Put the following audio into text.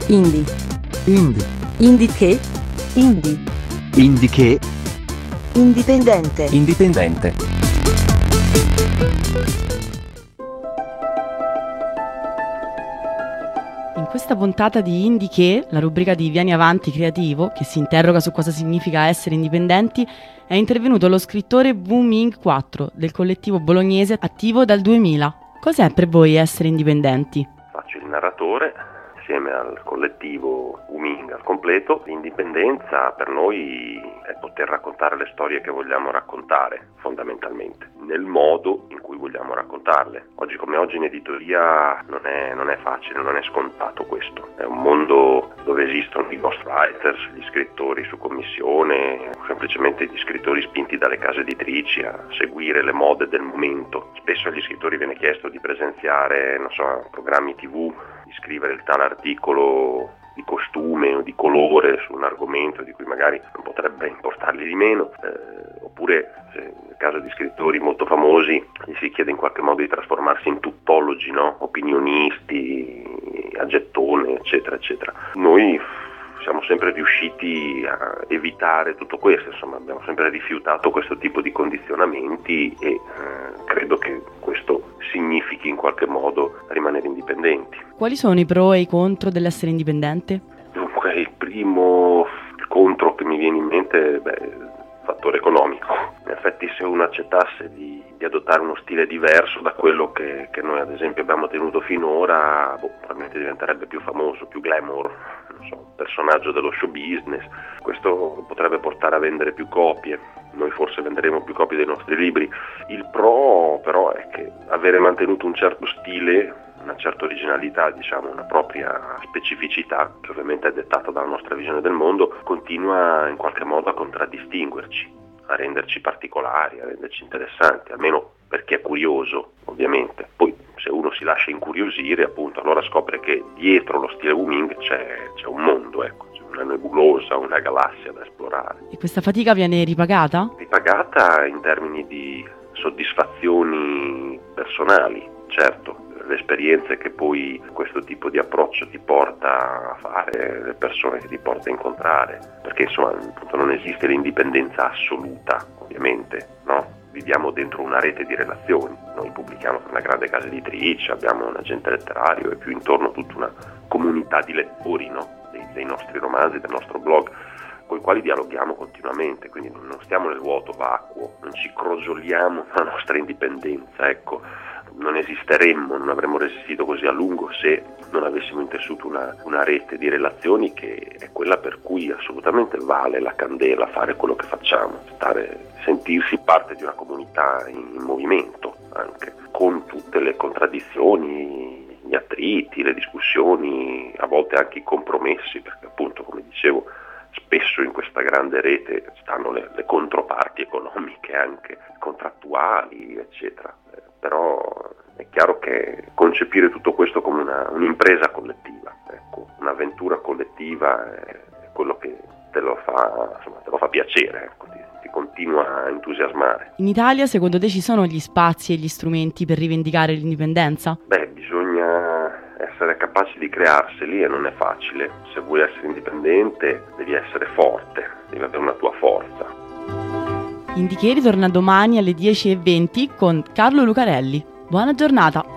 Indie. Indie. Indie che? Indie. Indie che? Indipendente. Indipendente. In questa puntata di Indie che, la rubrica di Vieni Avanti Creativo, che si interroga su cosa significa essere indipendenti, è intervenuto lo scrittore Wu Ming 4 del collettivo bolognese attivo dal 2000. Cos'è per voi essere indipendenti? Faccio il narratore insieme al collettivo Wu Ming al completo. L'indipendenza per noi è poter raccontare le storie che vogliamo raccontare, fondamentalmente, nel modo in cui vogliamo raccontarle. Oggi come oggi in editoria non è facile, non è scontato questo. È un mondo dove esistono i ghostwriters, gli scrittori su commissione, semplicemente gli scrittori spinti dalle case editrici a seguire le mode del momento. Spesso agli scrittori viene chiesto di presenziare, programmi TV, di scrivere il tale articolo di costume o di colore su un argomento di cui magari non potrebbe importargli di meno, oppure nel caso di scrittori molto famosi gli si chiede in qualche modo di trasformarsi in tuttologi, no? Opinionisti, a gettone, eccetera, eccetera. Noi siamo sempre riusciti a evitare tutto questo, insomma abbiamo sempre rifiutato questo tipo di condizionamenti e credo che questo significhi in qualche modo rimanere indipendenti. Quali sono i pro e i contro dell'essere indipendente? Dunque il primo contro che mi viene in mente è il fattore economico. In effetti se uno accettasse di adottare uno stile diverso da quello che noi ad esempio abbiamo tenuto finora, probabilmente diventerebbe più famoso, più glamour, personaggio dello show business. Questo potrebbe portare a vendere più copie, noi forse venderemo più copie dei nostri libri. Il pro però è che avere mantenuto un certo stile, una certa originalità, una propria specificità, che ovviamente è dettata dalla nostra visione del mondo, continua in qualche modo a contraddistinguerci, a renderci particolari, a renderci interessanti, almeno per chi è curioso, ovviamente. Poi se uno si lascia incuriosire, appunto, allora scopre che dietro lo stile Wu Ming c'è un mondo, c'è una nebulosa, una galassia da esplorare. E questa fatica viene ripagata? Ripagata in termini di soddisfazioni personali, certo. Le esperienze che poi questo tipo di approccio ti porta a fare, le persone che ti porta a incontrare, perché insomma appunto non esiste l'indipendenza assoluta, ovviamente, no? Viviamo dentro una rete di relazioni, noi pubblichiamo per una grande casa editrice, abbiamo un agente letterario e più intorno tutta una comunità di lettori, no? dei nostri romanzi, del nostro blog, con i quali dialoghiamo continuamente, quindi non stiamo nel vuoto vacuo, non ci crogioliamo la nostra indipendenza, ecco. Non esisteremmo, non avremmo resistito così a lungo se non avessimo intessuto una rete di relazioni che è quella per cui assolutamente vale la candela fare quello che facciamo, sentirsi parte di una comunità in movimento, anche con tutte le contraddizioni, gli attriti, le discussioni, a volte anche i compromessi, perché appunto, come dicevo, spesso in questa grande rete stanno le controparti economiche, anche contrattuali, eccetera. Però è chiaro che concepire tutto questo come un'impresa collettiva, un'avventura collettiva è quello che te lo fa piacere, ti continua a entusiasmare. In Italia, secondo te, ci sono gli spazi e gli strumenti per rivendicare l'indipendenza? Bisogna essere capaci di crearseli e non è facile. Se vuoi essere indipendente devi essere forte, devi avere una tua forza. Indie che ritorna domani alle 10:20 con Carlo Lucarelli. Buona giornata!